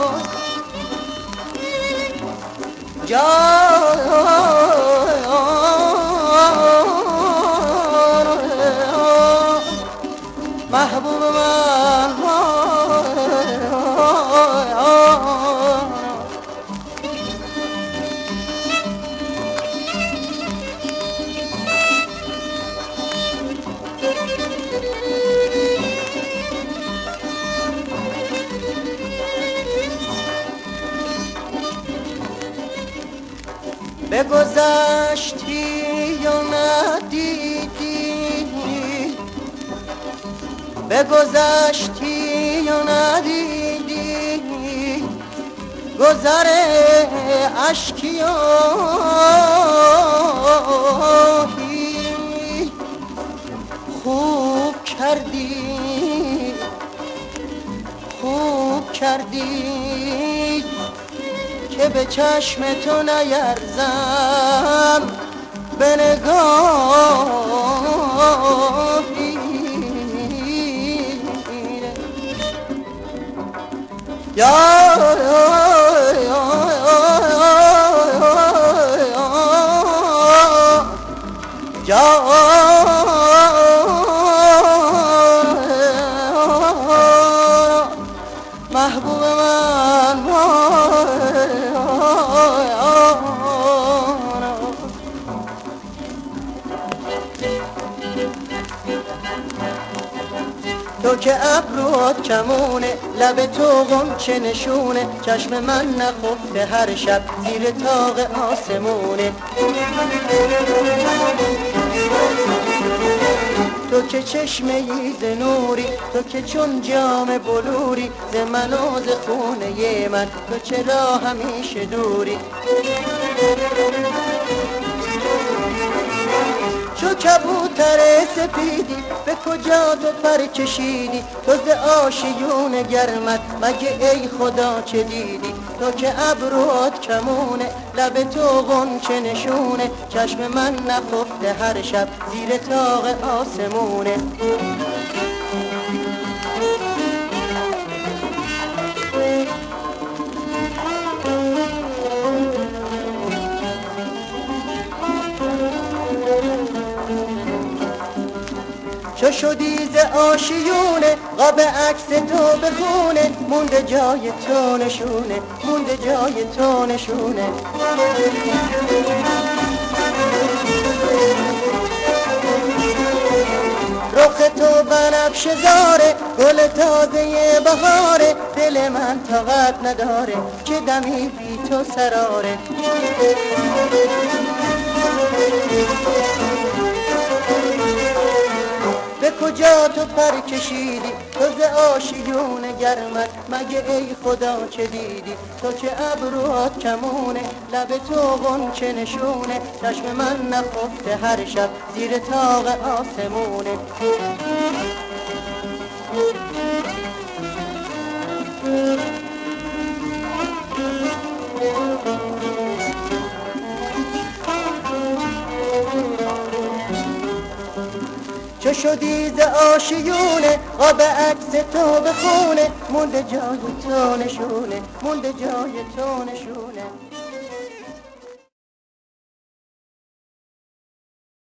محبوب من بگذشتی و ندیدی بگذشتی و ندیدی گذر اشکی آهی خوب کردی که به چشم تو نیرزم به نگاهی محبوب من تو که ابروات کمونه لب تو غنچه نشونه چشم من نخفته هر شب زیر طاق آسمونه تو که چشمه ز نوری تو که چون جام بلوری ز من و ز خونه من تو چرا همیشه دوری چو کبوتر سپیدی به کجا تو پر کشیدی تو ز آشیون گرمت مگه ای خدا چه دیدی تو که ابروات کمونه لب تو غنچه نشونه چشم من نخفته هر شب زیر طاق آسمونه چو شدی ز آشیونه قاب عکس تو به خونه مونده جای تو نشونه مونده جای تو نشونه رخ تو بنفشه زاره گل تازه بهاره دل من طاقت نداره که دمی بی تو سراره به کجا تو پر کشیدی تو ز آشیون گرمت مگه ای خدا چه دیدی تو که ابروات کمونه لب تو غنچه نشونه چشم من نخفته هر شب زیر طاق آسمونه چو شدی ز آشیونه قاب عکس تو به خونه مونده جای تو نشونه مونده جای تو نشونه